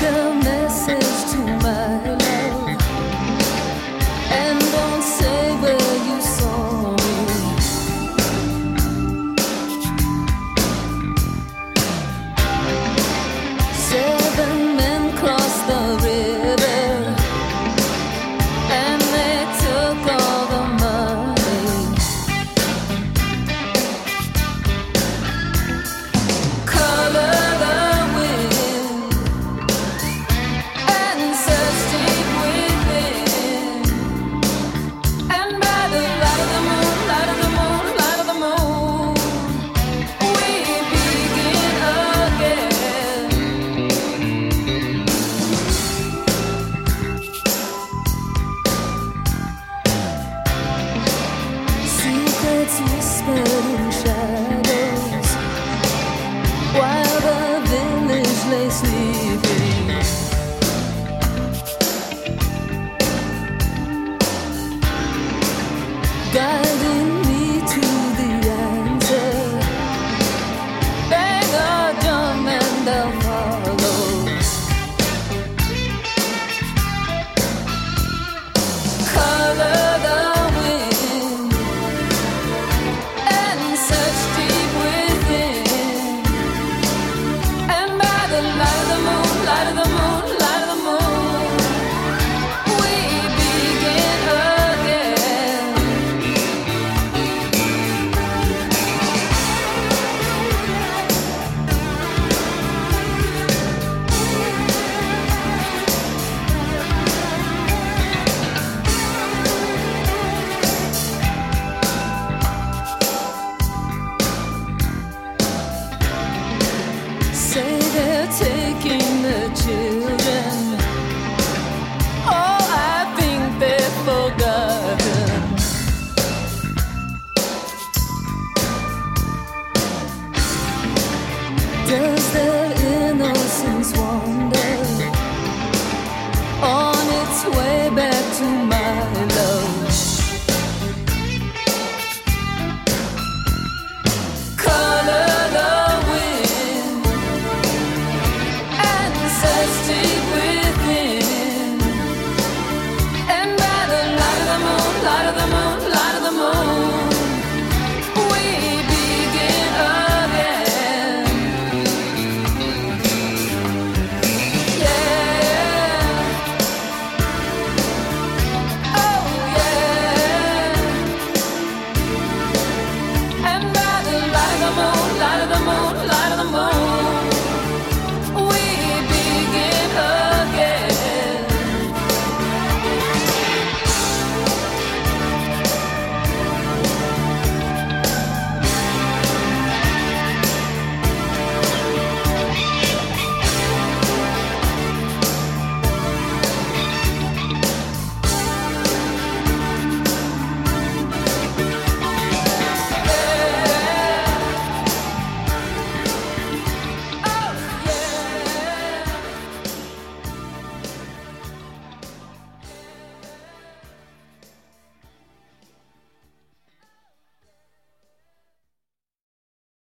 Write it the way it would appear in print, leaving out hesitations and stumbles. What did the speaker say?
a message to my love, and don't say where you saw me. Seven men crossed the river, and they took all the money. Color the wind and search deep within, and by the light of the moon, light of the moon, light of the moon, we begin again. Secrets whispered in shadows while the village lay sleeping. Guiding me to the answer. Bang a drum and I'll follow. Color the wind and search deep within, and by the light of the moon, light of the moon, light of the moon, we begin again. Say they're taking